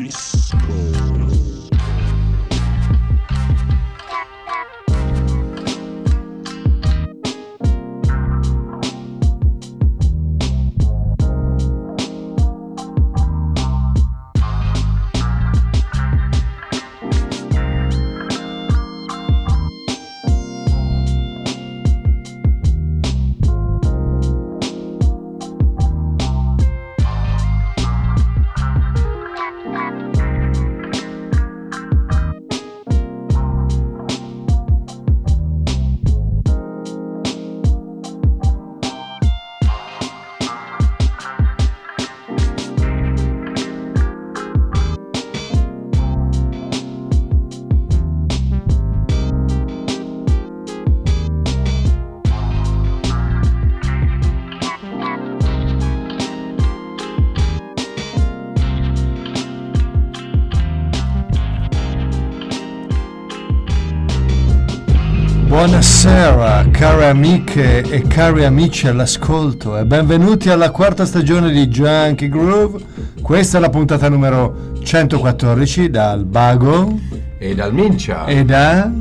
Disco. Buonasera care amiche e cari amici all'ascolto e benvenuti alla quarta stagione di Junkie Groove. Questa è la puntata numero 114 dal Bago e dal Mincia e da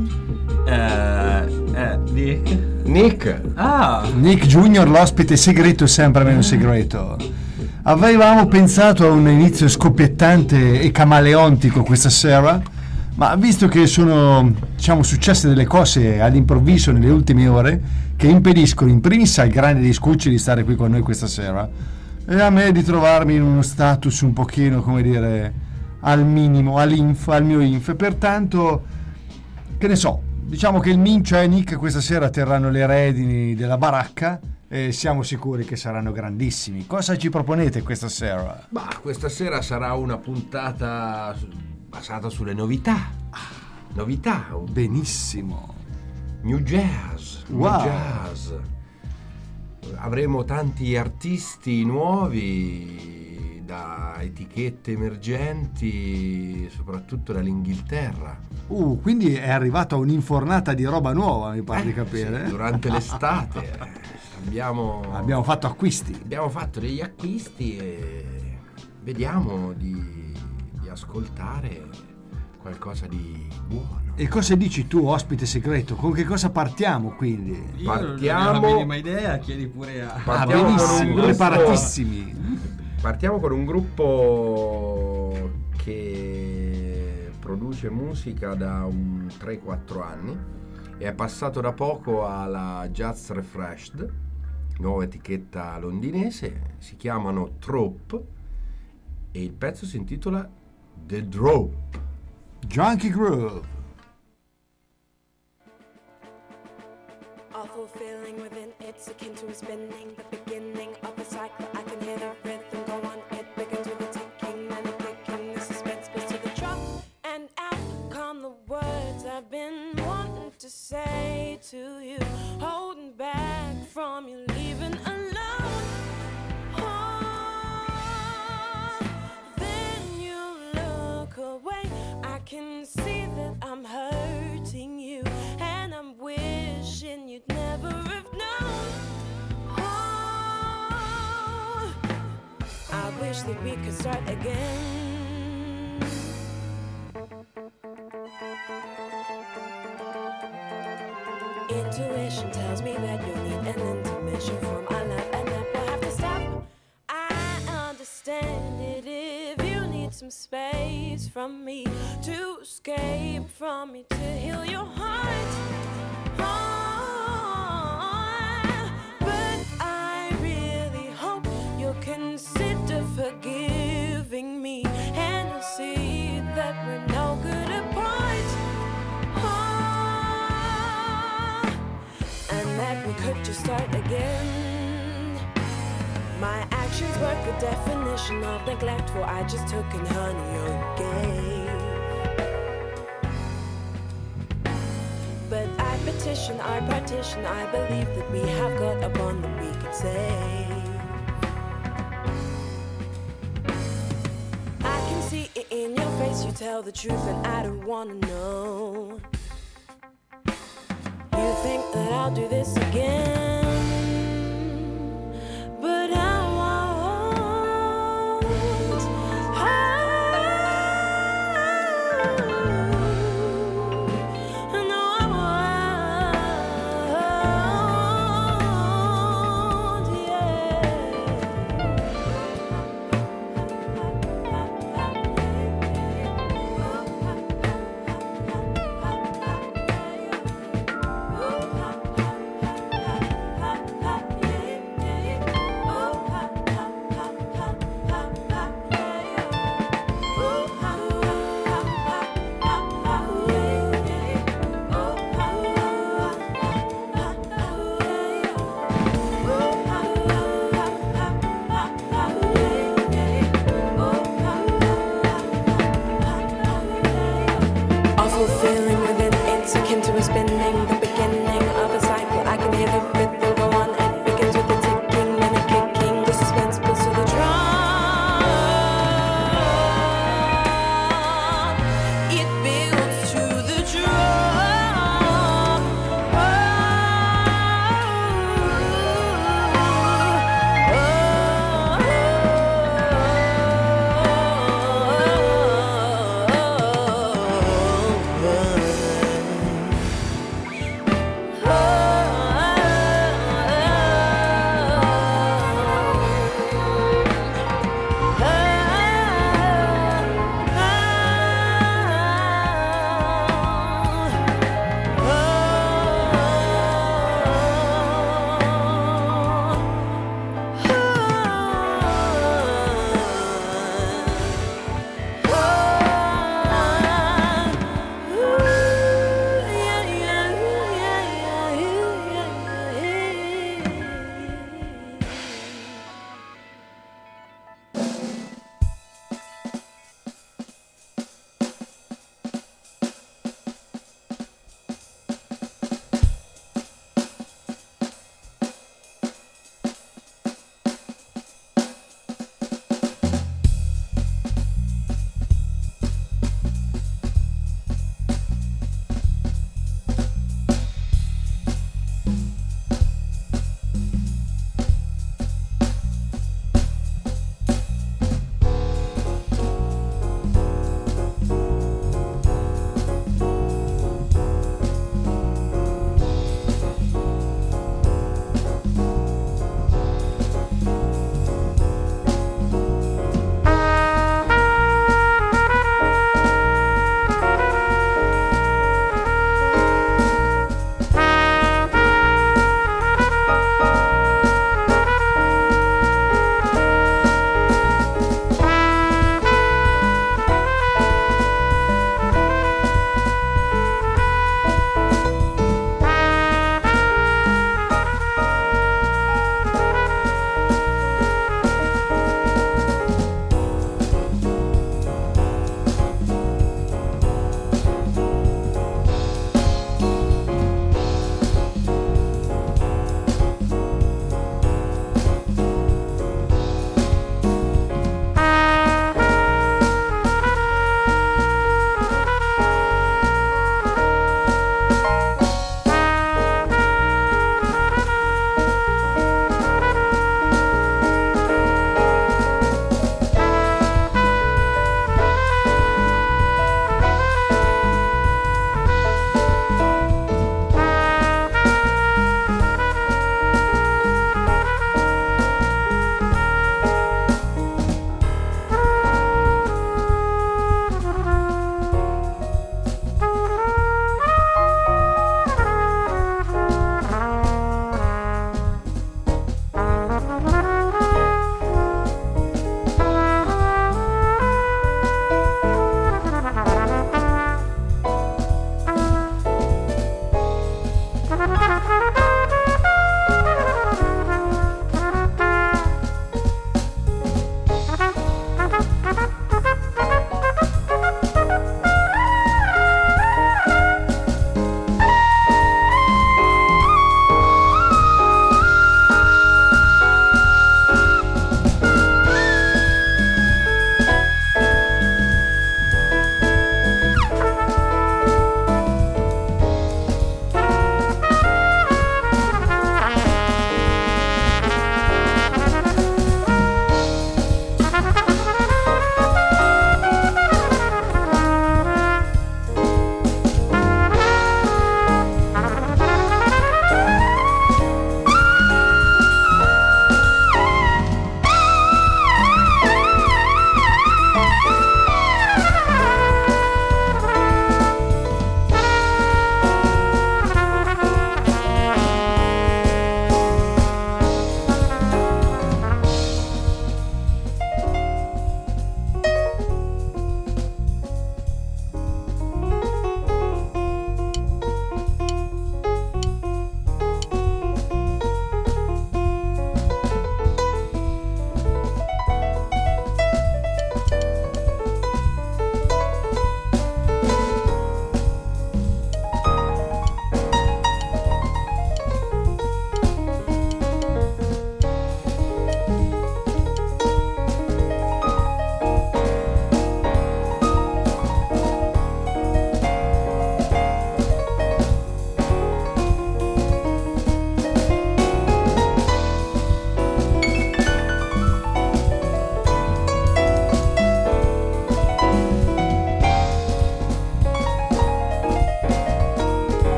Nick. Nick Junior, l'ospite segreto sempre meno segreto. Avevamo pensato a un inizio scoppiettante e camaleontico questa sera, ma visto che sono, successe delle cose all'improvviso nelle ultime ore che impediscono in primis al grande Discucci di stare qui con noi questa sera e a me di trovarmi in uno status un pochino, come dire, al minimo, al mio inf, pertanto, che ne so, diciamo che il Mincia e Nick questa sera terranno le redini della baracca e siamo sicuri che saranno grandissimi. Cosa ci proponete questa sera? Questa sera sarà una puntata basata sulle novità. Benissimo. New jazz. Avremo tanti artisti nuovi da etichette emergenti, soprattutto dall'Inghilterra. Quindi è arrivata un'infornata di roba nuova, mi pare di capire. Sì, durante l'estate abbiamo fatto acquisti. Abbiamo fatto degli acquisti e vediamo di ascoltare qualcosa di buono. E cosa dici tu, ospite segreto? Con che cosa partiamo quindi? Io non ho la minima idea, chiedi pure a... Benissimo, preparatissimi. Partiamo con un gruppo che produce musica da un 3-4 anni e è passato da poco alla Jazz Refreshed, nuova etichetta londinese. Si chiamano Trope e il pezzo si intitola The Drop. Junkie Groove. Awful feeling within, it's akin to a spinning, the beginning of the cycle. I can hear the rhythm go on, it begins with a ticking and a clicking, the suspense builds to the drop, and out come the words I've been wanting to say to you, holding back from you leaving alone. Then you look away, I can see that I'm hurting you, and I'm wishing you'd never have known. I wish that we could start again. Intuition tells me that you'll need an intermission from our love, and that we'll have to stop. I understand it if you need some space from me to escape from me, to heal your heart. But I really hope you'll consider forgiving me, and you'll see that we're no good apart. And that we could just start again. My actions were the definition of neglect, for I just took in honey you gave. But I petition our partition, I believe that we have got a bond that we could save. I can see it in your face, you tell the truth and I don't wanna know. You think that I'll do this again, but I won't. whole feeling within. It's akin to a spinning, the beginning of a cycle. I can hear the rhythm go on. It begins with a ticking and a kicking. The suspense builds to the drum. It builds to the drum. Oh.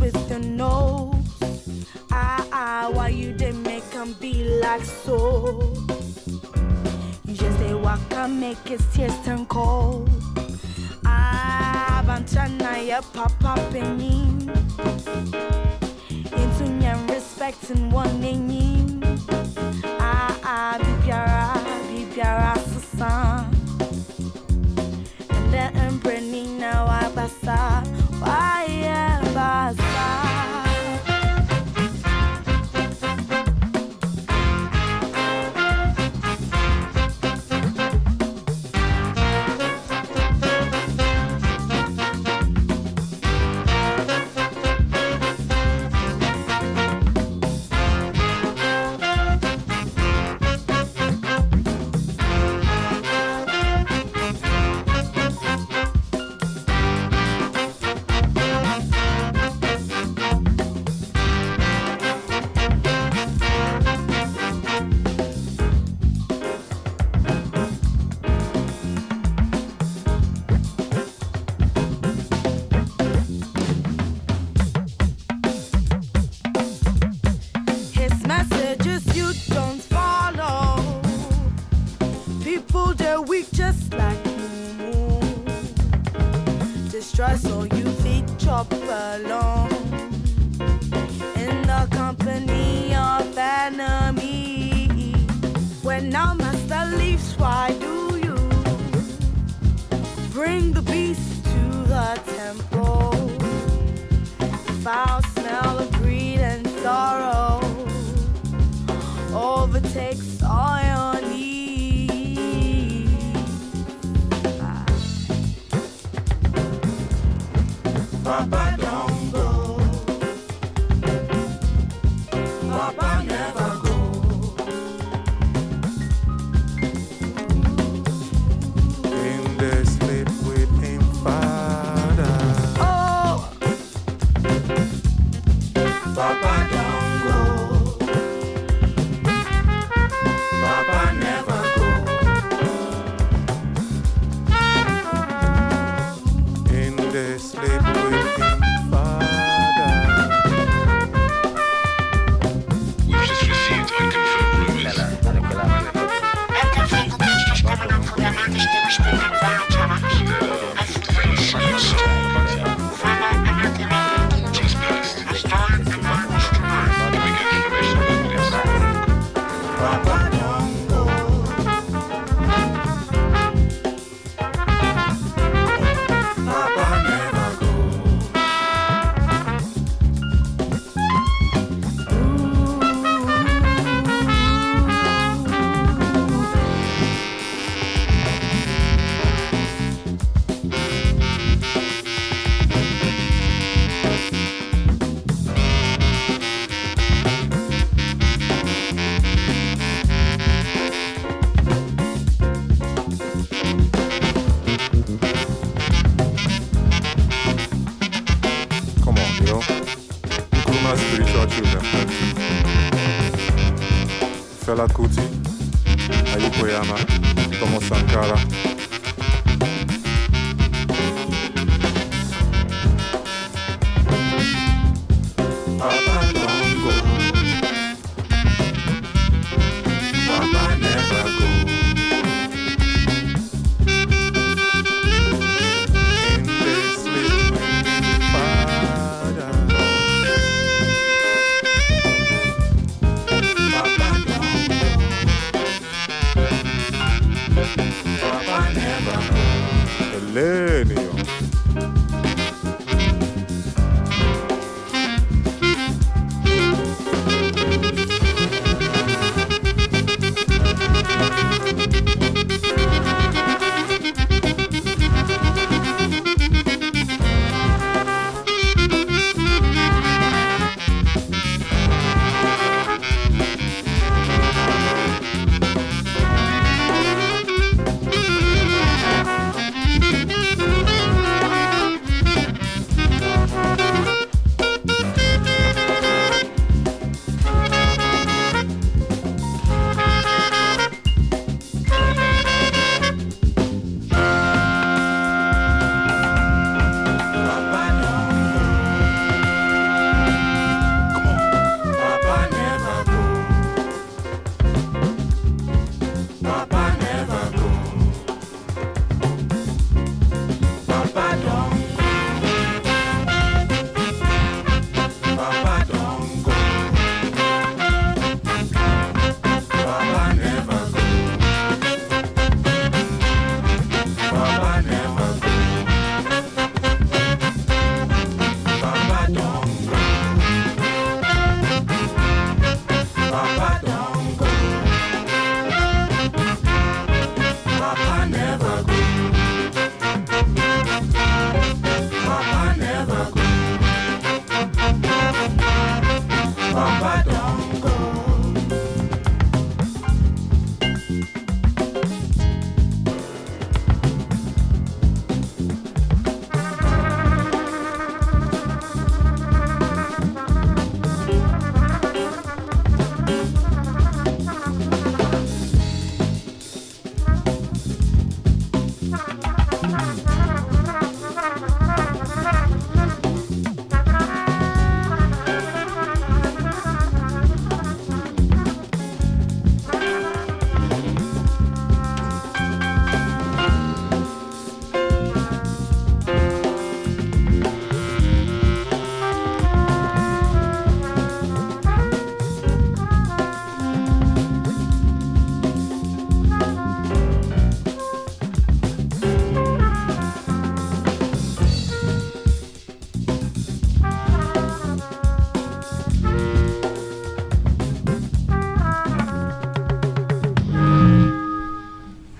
with your nose. Why you didn't make them be like so? You just say waka make his tears turn cold. Bantana ya papa penny into nyan respecting one name. Bibiara susan. And then Brenny now I basa. Why basa? Fela Kuti, Ayuko Yama, Tomo Sankara. Papa don't go. Papa never go. In this living father. Papa don't go. Papa never go. Elenio.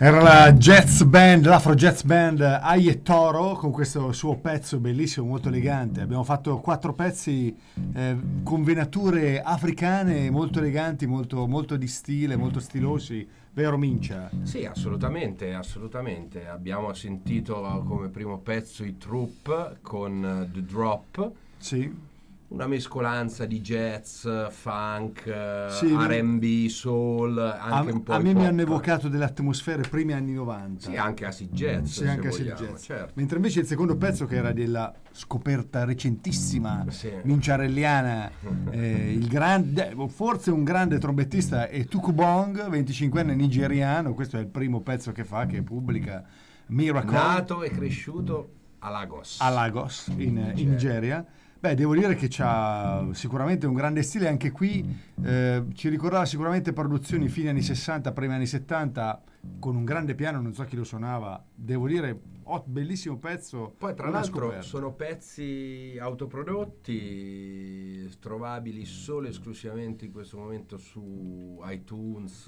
Era la jazz band, l'Afro Jazz Band Aye Toro, con questo suo pezzo bellissimo, molto elegante. Abbiamo fatto 4 pezzi con venature africane molto eleganti, molto, molto di stile, molto stilosi, vero Mincia? Sì, assolutamente, assolutamente. Abbiamo sentito come primo pezzo i Troop con The Drop. Sì. Una mescolanza di jazz, funk, Sì, R&B, soul, anche un po' a hip me mi hop. hanno evocato delle atmosfere primi anni 90. Sì, anche acid jazz, Sì, se anche acid vogliamo, jazz. certo. Mentre invece il secondo pezzo, che era della scoperta recentissima Sì. minciarelliana, il grande, forse un grande trombettista, è Tuku Bong, 25enne nigeriano. Questo è il primo pezzo che fa, che pubblica, Miracle, Nato e cresciuto a Lagos. a Lagos in Nigeria. Beh, devo dire che c'ha sicuramente un grande stile anche qui, ci ricordava sicuramente produzioni fine anni 60, primi anni 70, con un grande piano, non so chi lo suonava, devo dire, bellissimo pezzo. Poi tra una l'altro scoperta. sono pezzi autoprodotti, trovabili solo e esclusivamente in questo momento su iTunes,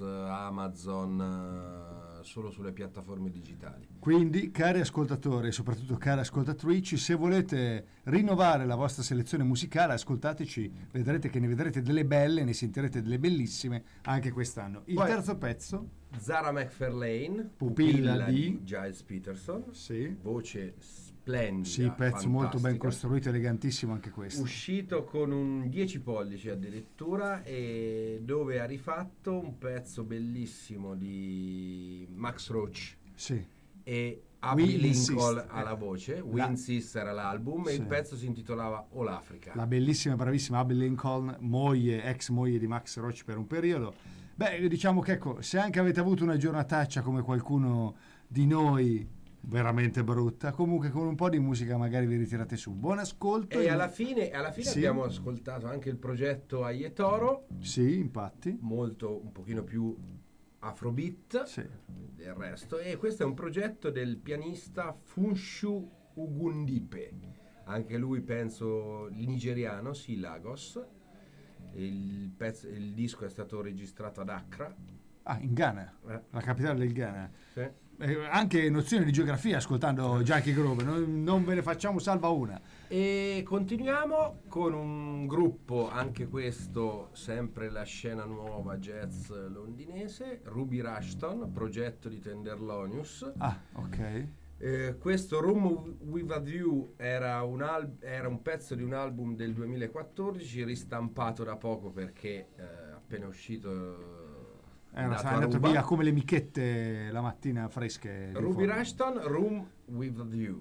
Amazon, solo sulle piattaforme digitali. Quindi, cari ascoltatori e soprattutto care ascoltatrici, se volete rinnovare la vostra selezione musicale, ascoltateci, vedrete che ne vedrete delle belle, ne sentirete delle bellissime anche quest'anno. Il Poi- terzo pezzo, Zara McFarlane, Pupilla di Giles Peterson, sì, voce splendida, sì, pezzo molto ben fantastica. costruito, elegantissimo anche questo. Uscito con un 10 pollici addirittura, e dove ha rifatto un pezzo bellissimo di Max Roach Sì. e Abby We Lincoln Insist. alla voce. We La- Insist era l'album, e Sì. il pezzo si intitolava All Africa. La bellissima, bravissima Abby Lincoln, ex moglie di Max Roach per un periodo. Beh, diciamo che ecco, se anche avete avuto una giornataccia come qualcuno di noi, veramente brutta, comunque con un po' di musica magari vi ritirate su. Buon ascolto. E alla fine Sì. abbiamo ascoltato anche il progetto Aye Toro, Sì, infatti. molto un pochino più afrobeat Sì. del resto, e questo è un progetto del pianista Funshu Ugundipe, anche lui penso nigeriano, sì, Lagos. Il disco è stato registrato ad Accra. Ah, in Ghana, la capitale del Ghana. Sì. Anche nozioni di geografia ascoltando Jackie Grove, non ve ne facciamo salva una. E continuiamo con un gruppo, anche questo sempre la scena nuova jazz londinese, Ruby Rushton, progetto di Tenderlonius. Ah, ok. Questo Room With A View era un pezzo di un album del 2014, ristampato da poco perché appena uscito Era andato a andato ruba. via come le michette la mattina fresche. di Ruby fuori. Rushton, Room With A View.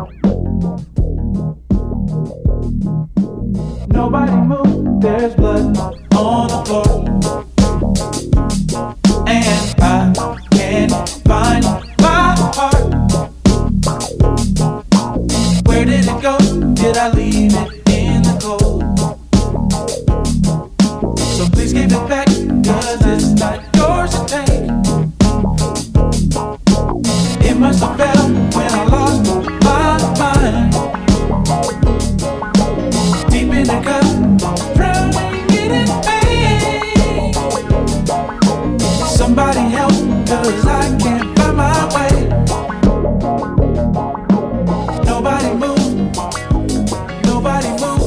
Nobody move, there's blood on the floor. And I can't find my heart. Where did it go? Did I leave it in the cold? So please give it back, 'cause it's not yours to take. It must have fell when I lost my mind. Deep in the cup, drowning in pain. Somebody help, 'cause I can't find my way. Nobody move, nobody move.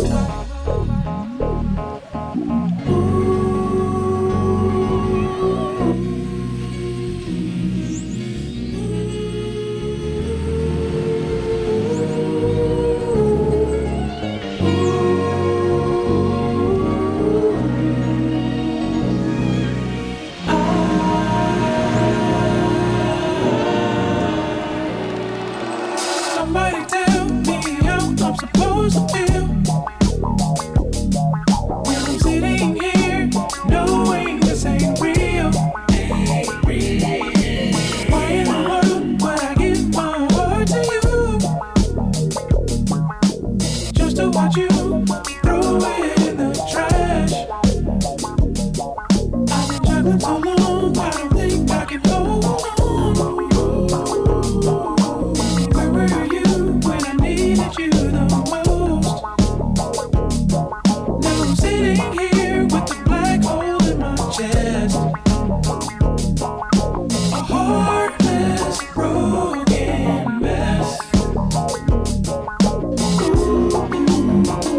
Somebody tell me how I'm supposed to feel when I'm sitting here knowing this ain't real. Why in the world would I give my heart to you just to watch you throw it in the trash? I've been juggling so long, I don't think I can hold on. Where were you when I needed you the most? Now I'm sitting here with the black hole in my chest. A heartless, broken mess. Ooh, ooh, ooh.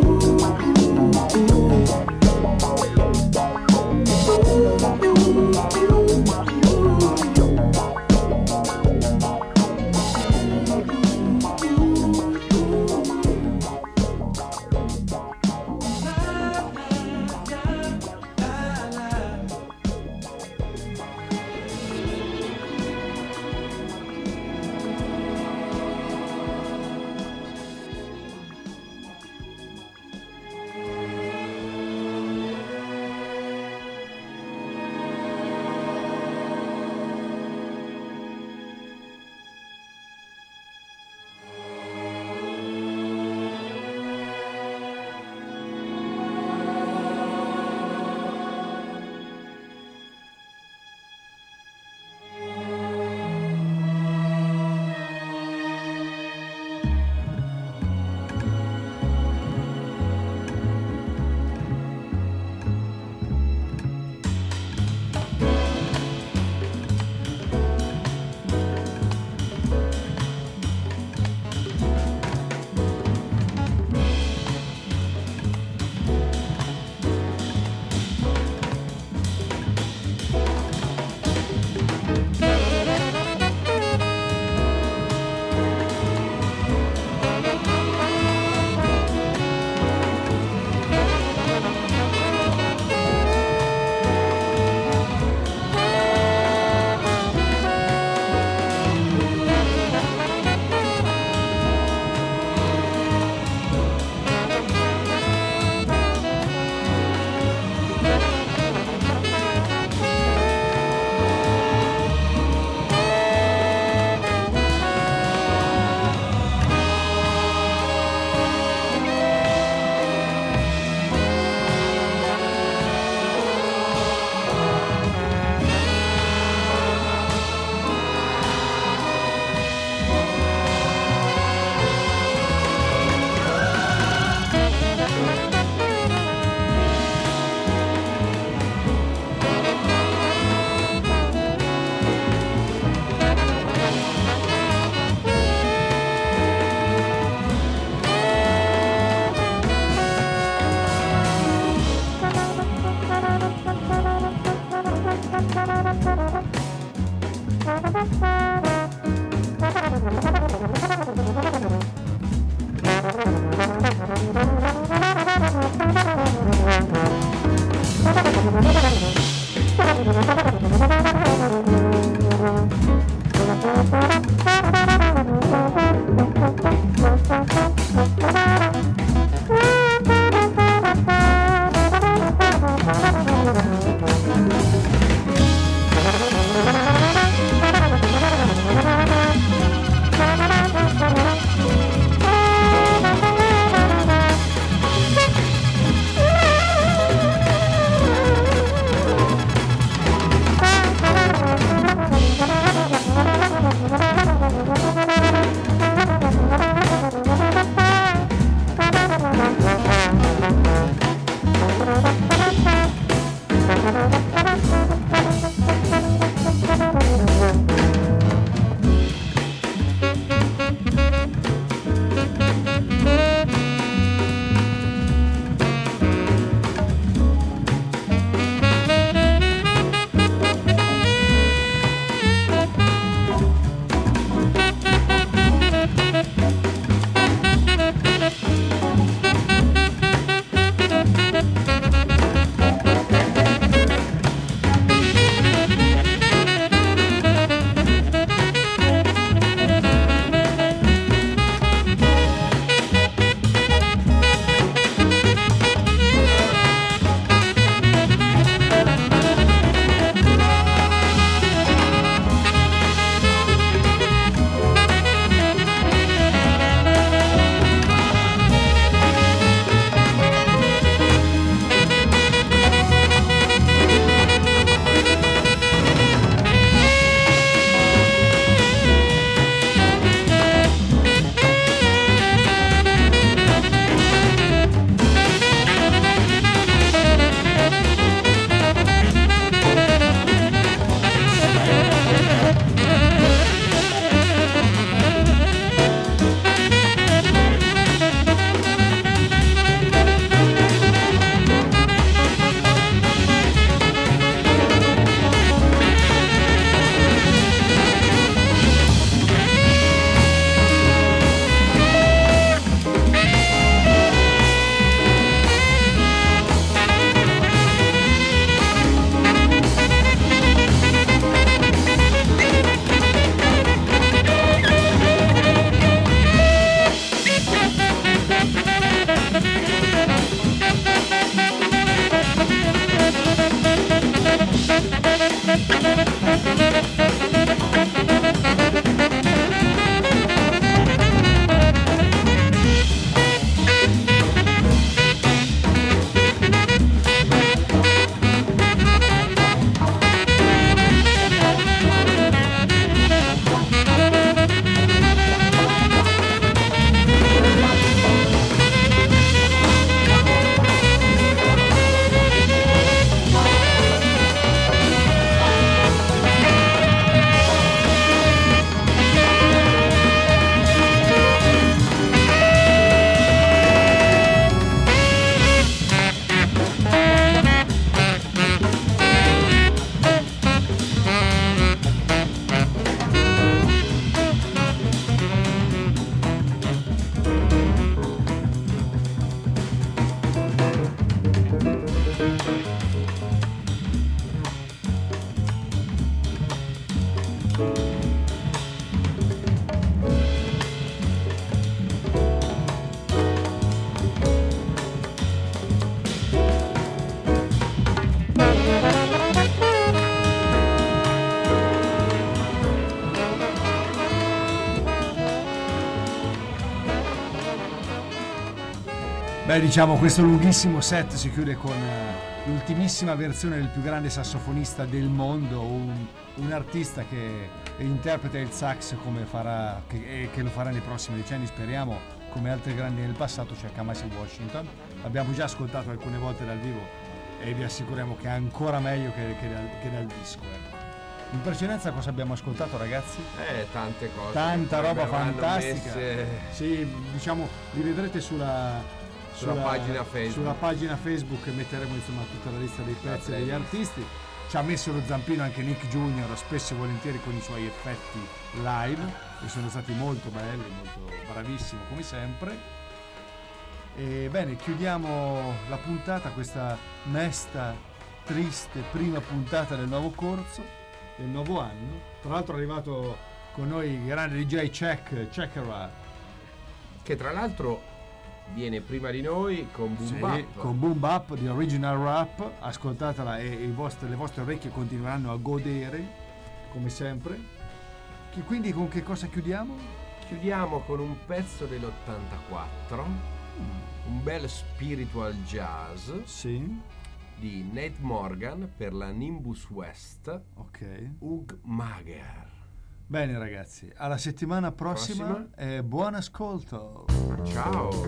Beh, diciamo, questo lunghissimo set si chiude con l'ultimissima versione del più grande sassofonista del mondo, un artista che interpreta il sax come farà, che lo farà nei prossimi decenni, speriamo, come altri grandi nel passato, cioè Kamasi Washington. L'abbiamo già ascoltato alcune volte dal vivo e vi assicuriamo che è ancora meglio che dal disco, ecco. In precedenza cosa abbiamo ascoltato, ragazzi? Tante cose. Tanta roba fantastica. Messe... Sì, diciamo, li vedrete sulla pagina Facebook. Sulla pagina Facebook metteremo insomma tutta la lista dei pezzi e degli artisti. Ci ha messo lo zampino anche Nick Junior, spesso e volentieri con i suoi effetti live, che sono stati molto belli, molto bravissimo come sempre. E bene, chiudiamo la puntata, questa mesta, triste prima puntata del nuovo corso, del nuovo anno. Tra l'altro è arrivato con noi il grande DJ Checkera, che tra l'altro viene prima di noi con Boom Bap. Con Boom Bap di Original Rap. Ascoltatela e le vostre orecchie continueranno a godere come sempre. Quindi con che cosa chiudiamo? Chiudiamo con un pezzo dell'84, un bel spiritual jazz, sì, di Nate Morgan per la Nimbus West, ok, Hugh Mager. Bene ragazzi, alla settimana prossima. E buon ascolto.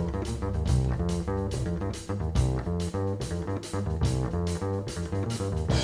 Ciao.